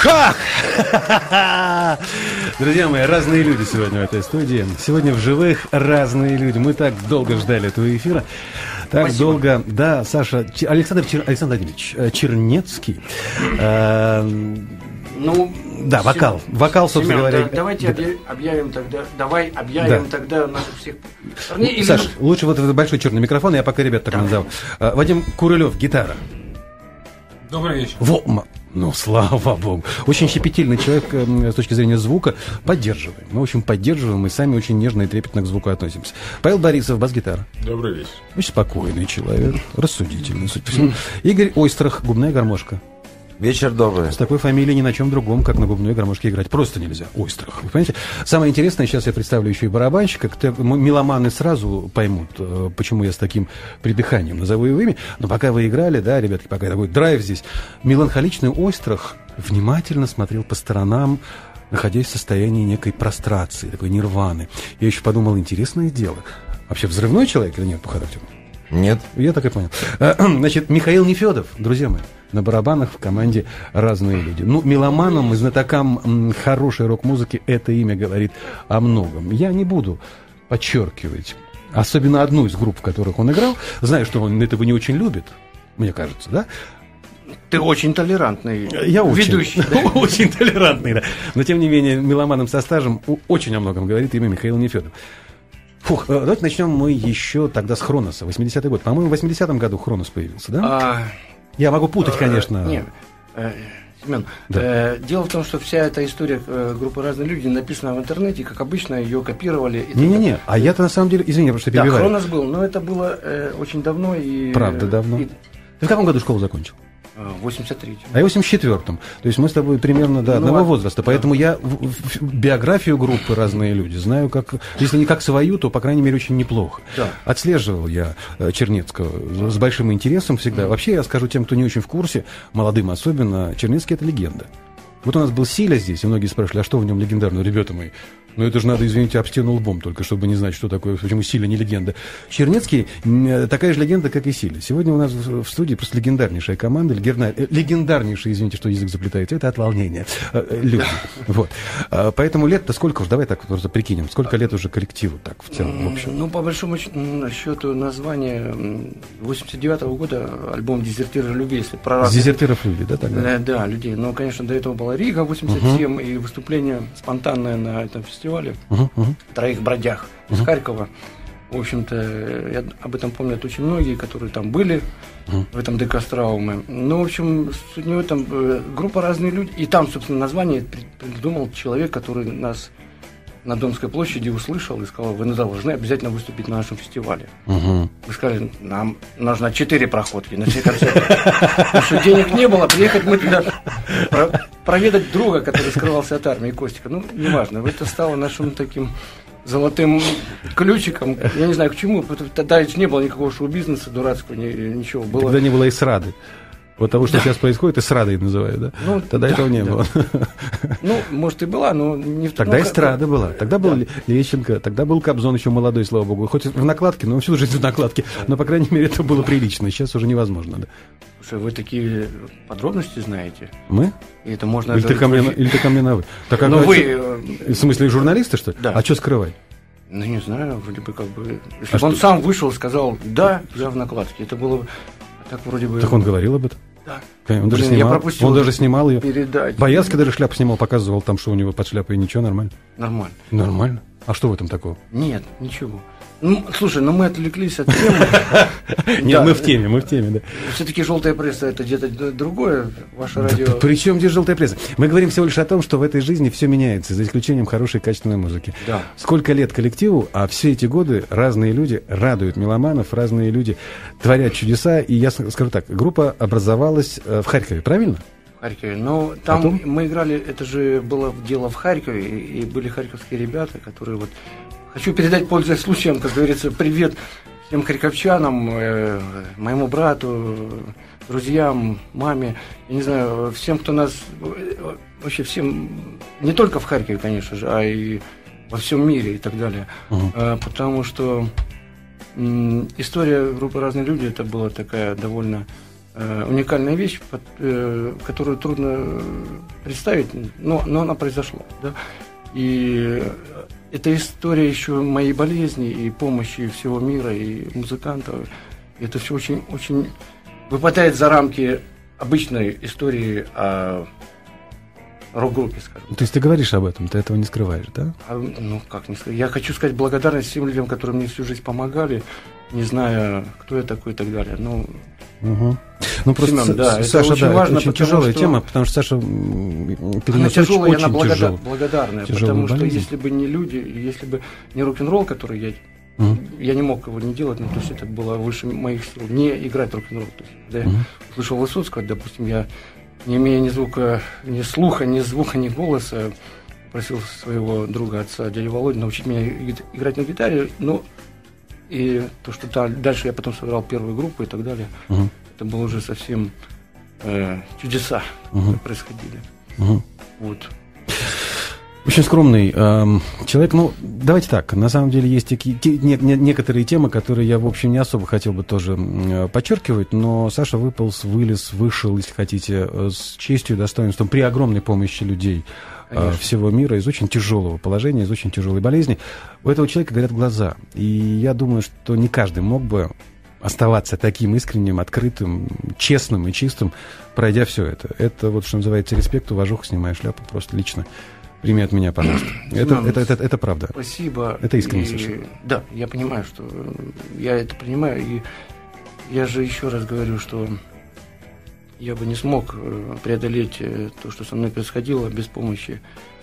Ха! Друзья мои, разные люди сегодня в этой студии. Сегодня в живых разные люди. Мы так долго ждали этого эфира. Так Спасибо. Долго. Да, Саша, Александр Владимирович Чернецкий. Да, вокал. Вокал, собственно Семен, говоря. Да, давайте объявим тогда. Тогда наших всех. Саш, лучше вот этот большой черный микрофон, я пока ребят так назову. Вадим Курылев, гитара. Добрый вечер. Ну, слава богу. Очень щепетильный человек с точки зрения звука. Поддерживаем. Мы, в общем, поддерживаем и сами очень нежно и трепетно к звуку относимся. Павел Борисов, бас-гитара. Добрый вечер. Очень спокойный человек, рассудительный, судя по всему. Игорь Ойстрах, губная гармошка. Вечер добрый. С такой фамилией ни на чем другом, как на губной гармошке играть. Просто нельзя. Ойстрах. Вы понимаете? Самое интересное, сейчас я представлю еще и барабанщика. Меломаны сразу поймут, почему я с таким придыханием назову его имя. Но пока вы играли, да, ребятки, пока такой драйв здесь, меланхоличный Ойстрах внимательно смотрел по сторонам, находясь в состоянии некой прострации, такой нирваны. Я еще подумал, интересное дело. Вообще взрывной человек или нет по характеру? Нет. Я так и понял. Значит, Михаил Нефедов, друзья мои, на барабанах в команде «Разные люди». Ну, меломанам и знатокам хорошей рок-музыки это имя говорит о многом. Я не буду подчеркивать, особенно одну из групп, в которых он играл. Знаю, что он этого не очень любит, мне кажется, да? Ты очень толерантный ведущий. Очень толерантный, да. Но, тем не менее, меломанам со стажем очень о многом говорит имя Михаил Нефедов. Давайте начнем мы еще тогда с Хроноса, 80-й год. По-моему, в 80-м году Хронос появился, да? Я могу путать, конечно. Нет, Семен, дело в том, что вся эта история группы «Разные люди» написана в интернете, как обычно, ее копировали. Не-не-не, а я-то на самом деле, извини, потому что перебиваю. Да, Хронос был, но это было очень давно. Правда, давно. Ты в каком году школу закончил? В 83-м. А я в 84-м. То есть мы с тобой примерно одного возраста. Поэтому я биографию группы «Разные люди» знаю, как, если не как свою, то, по крайней мере, очень неплохо. Да. Отслеживал я Чернецкого с большим интересом всегда. Вообще, я скажу тем, кто не очень в курсе, молодым особенно, Чернецкий — это легенда. Вот у нас был Силя здесь, и многие спрашивали, а что в нем легендарного, ребята мои? Ну, это же надо, извините, об стену лбом только, чтобы не знать, что такое, почему Силя не легенда. Чернецкий такая же легенда, как и Силя. Сегодня у нас в студии просто легендарнейшая команда, легендарнейшая, извините, что язык заплетается, это от волнения. Люди. Вот. Поэтому лет-то сколько уж, давай так просто прикинем, сколько лет уже коллективу так в целом, в общем? Ну, по большому счету, название 89-го года, альбом «Дезертиры любви», если про разных... «Дезертиров любви», да, тогда? Да, людей. Но, конечно, до этого была Рига, 87, и выступление спонтанное на этом фестивале. Троих бродяг из Харькова. В общем-то, об этом помнят очень многие, которые там были в этом ДК Страумы. Ну, в общем, суть не в этом. Группа «Разные люди». И там, собственно, название придумал человек, который нас на Домской площади услышал и сказал: вы должны обязательно выступить на нашем фестивале. Мы сказали, нам нужно 4 проходки на все концерты. Потому что денег не было, приехать мы туда проведать друга, который скрывался от армии, Костика. Ну, неважно, это стало нашим таким золотым ключиком. Я не знаю, к чему. Тогда ведь не было никакого шоу-бизнеса дурацкого, ничего. Тогда не было эстрады. Вот того, что сейчас происходит, эстрадой называют, да? Ну, тогда этого не было. Ну, может, и была, но не в том. Тогда эстрада была. Тогда был Лещенко, тогда был Кобзон еще молодой, слава богу. Хоть в накладке, но всю жизнь в накладке. Но, по крайней мере, это было прилично. Сейчас уже невозможно, да. Слушай, вы такие подробности знаете? Мы? И это можно... Или ты ко мне на вы? Ну, вы... В смысле, журналисты, что ли? Да. А что скрывать? Ну, не знаю, вроде бы как бы... Если бы он сам вышел и сказал, да, я в накладке, это было бы... Так вроде бы... Так он говорил об этом? Да. Он даже снимал, он даже снимал ее. Боярский даже шляпу снимал, показывал там, что у него под шляпой, ничего, нормально? Нормально. Нормально? А что в этом такого? Нет, ничего. Ну, слушай, мы отвлеклись от темы. Нет, мы в теме, да. Все-таки желтая пресса — это где-то другое, ваше радио. При чем здесь желтая пресса? Мы говорим всего лишь о том, что в этой жизни все меняется, за исключением хорошей качественной музыки. Да. Сколько лет коллективу, а все эти годы разные люди радуют меломанов, разные люди творят чудеса. И я скажу так, группа образовалась в Харькове, правильно? В Харькове. Но там мы играли, это же было дело в Харькове, и были харьковские ребята, которые вот... Хочу передать, пользуясь случаем, как говорится, привет всем харьковчанам, моему брату, друзьям, маме, я не знаю, всем, кто нас, вообще всем, не только в Харькове, конечно же, а и во всем мире и так далее. Потому что история группы «Разные люди» это была такая довольно уникальная вещь, которую трудно представить, но она произошла. Да? И это история еще моей болезни и помощи всего мира, и музыкантов. Это все очень, очень выпадает за рамки обычной истории о рок-группе, скажем. То есть ты говоришь об этом, ты этого не скрываешь, да? Как не скрывать? Я хочу сказать благодарность всем людям, которые мне всю жизнь помогали, не зная, кто я такой и так далее. Просто, Семен, да, Саша, очень важно, очень тяжелая тема, потому что Саша переносит очень она благодарная, потому что если бы не люди, если бы не рок-н-ролл, который я не мог его не делать, то есть это было выше моих сил, не играть рок-н-ролл. То есть, когда я услышал Высоцкого, допустим, я, не имея ни звука, ни слуха, ни звука, ни голоса, просил своего друга, отца, дядю Володю, научить меня играть на гитаре, и то, что дальше я потом собирал первую группу и так далее, это было уже совсем чудеса происходили. Вот. Очень скромный человек. Давайте так. На самом деле есть некоторые темы, которые я, в общем, не особо хотел бы тоже подчеркивать, но Саша вылез, вышел, если хотите, с честью и достоинством при огромной помощи людей всего мира из очень тяжелого положения, из очень тяжелой болезни. У этого человека горят глаза. И я думаю, что не каждый мог бы оставаться таким искренним, открытым, честным и чистым, пройдя все это. Это вот, что называется, респект, уважуха, снимая шляпу просто лично. Прими от меня, пожалуйста. Это правда. Спасибо. Это искренне совершенно. Да, я понимаю, что я это принимаю. И я же еще раз говорю, что я бы не смог преодолеть то, что со мной происходило, без помощи,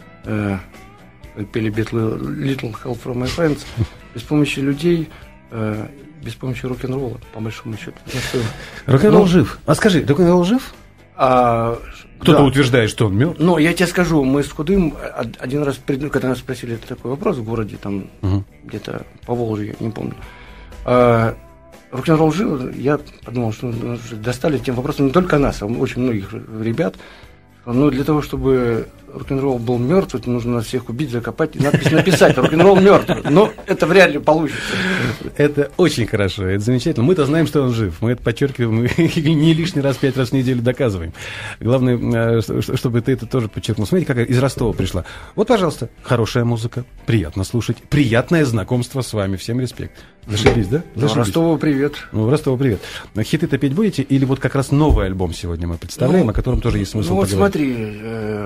как пели Little Help from My Friends, без помощи людей, без помощи рок-н-ролла, по большому счету. Рок-н-ролл жив. А скажи, рок-н-ролл жив? Кто-то утверждает, что он мертв. Я тебе скажу, мы с Худым один раз, когда нас спросили такой вопрос в городе, там где-то по Волжье, не помню, рок-н-ролл жив, я подумал, что достали тем вопросом не только нас, а очень многих ребят. Но для того, чтобы рок-н-ролл был мертв, это нужно нас всех убить, закопать и надпись написать: рок-н-ролл мертв. Но это вряд ли получится. Это очень хорошо, это замечательно. Мы-то знаем, что он жив. Мы это подчеркиваем и не лишний раз 5 раз в неделю доказываем. Главное, чтобы ты это тоже подчеркнул. Смотрите, какая из Ростова пришла. Вот, пожалуйста, хорошая музыка, приятно слушать, приятное знакомство с вами. Всем респект. Зашибись, да? Зашибись. Ростову привет. Ростову привет. Хиты-то петь будете? Или вот как раз новый альбом сегодня мы представляем, о котором тоже есть смысл поговорить? Смотри,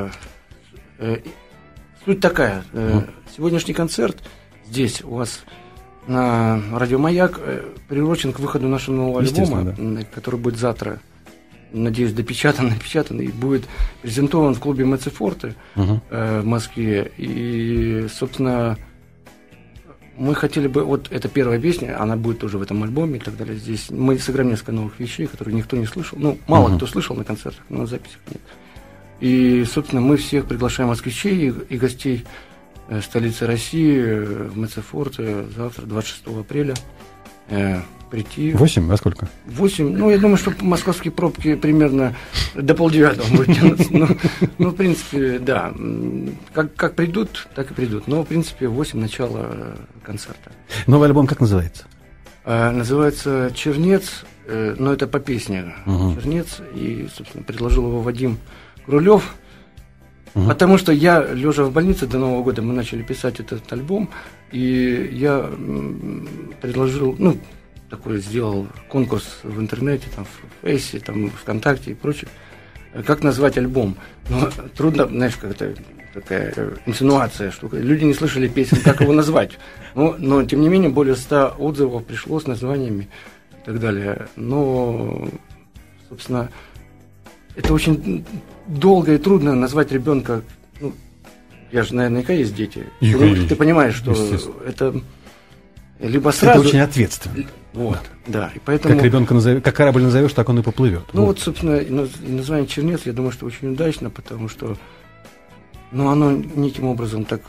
суть такая. Сегодняшний концерт здесь у вас на Радио Маяк приурочен к выходу нашего нового альбома, который будет завтра, надеюсь, напечатан и будет презентован в клубе Мецефорте в Москве. И, собственно, мы хотели бы, вот эта первая песня, она будет тоже в этом альбоме и так далее. Здесь мы сыграем несколько новых вещей, которые никто не слышал. Мало кто слышал на концертах, но на записях нет. И, собственно, мы всех приглашаем москвичей и гостей столицы России в Мецефорте завтра, 26 апреля, прийти. 8? А сколько? 8. Я думаю, что московские пробки примерно до 8:30 будут тянуться. В принципе, да. Как придут, так и придут. Но, в принципе, 8 начало концерта. Новый альбом как называется? Называется «Чернец», но это по песне «Чернец». И, собственно, предложил его Вадим Рулев, потому что я, лежа в больнице до Нового года, мы начали писать этот альбом, и я предложил, сделал конкурс в интернете, там, в Фейсе, там, ВКонтакте и прочее, как назвать альбом. Но трудно, знаешь, как-то такая инсинуация, что люди не слышали песен, как его назвать. Но тем не менее, более 100 отзывов пришло с названиями и так далее. Но, собственно, это очень долго и трудно назвать ребенка. Я же, наверняка, есть дети. Ты понимаешь, что это либо сразу... Это очень ответственно. Вот, да. И поэтому... Как ребенка как корабль назовешь, так он и поплывет. Собственно, название «Чернец», я думаю, что очень удачно, потому что оно неким образом так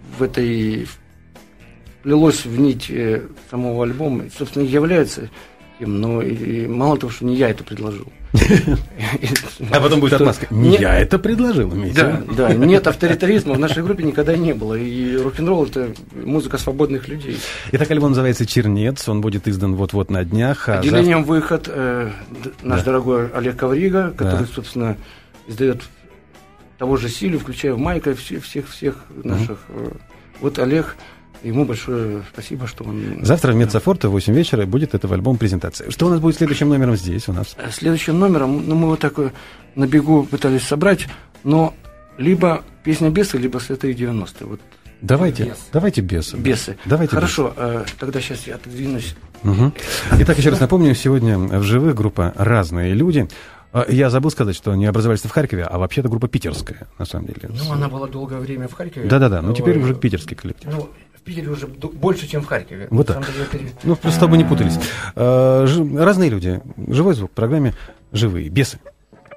вплелось в нить самого альбома. И, собственно, является Но и мало того, что не я это предложил. А потом будет отмазка. Не я это предложил, имеете? Да, нет авторитаризма в нашей группе никогда не было. И рок-н-ролл — это музыка свободных людей. Итак, альбом называется «Чернец». Он будет издан вот-вот на днях. Отделением «Выход» наш дорогой Олег Коврига, который, собственно, издает того же стиля, включая в Майка всех наших. Вот Олег, ему большое спасибо, что он... Завтра в Медсофорте в 8 вечера будет этого альбома презентация. Что у нас будет следующим номером здесь у нас? Следующим номером, мы вот так на бегу пытались собрать, но либо «Песня беса», либо «Святые 90-е». Вот. Давайте «Бесы». «Бесы». Давайте хорошо, тогда сейчас я отодвинусь. Итак, еще раз напомню, сегодня в живых группа «Разные люди». Я забыл сказать, что они образовались в Харькове, а вообще-то группа питерская, на самом деле. Она была долгое время в Харькове. Да-да-да, но теперь уже питерский коллектив. В Питере уже больше, чем в Харькове. Вот так. Просто с тобой не путались. Разные люди. Живой звук в программе «Живые бесы».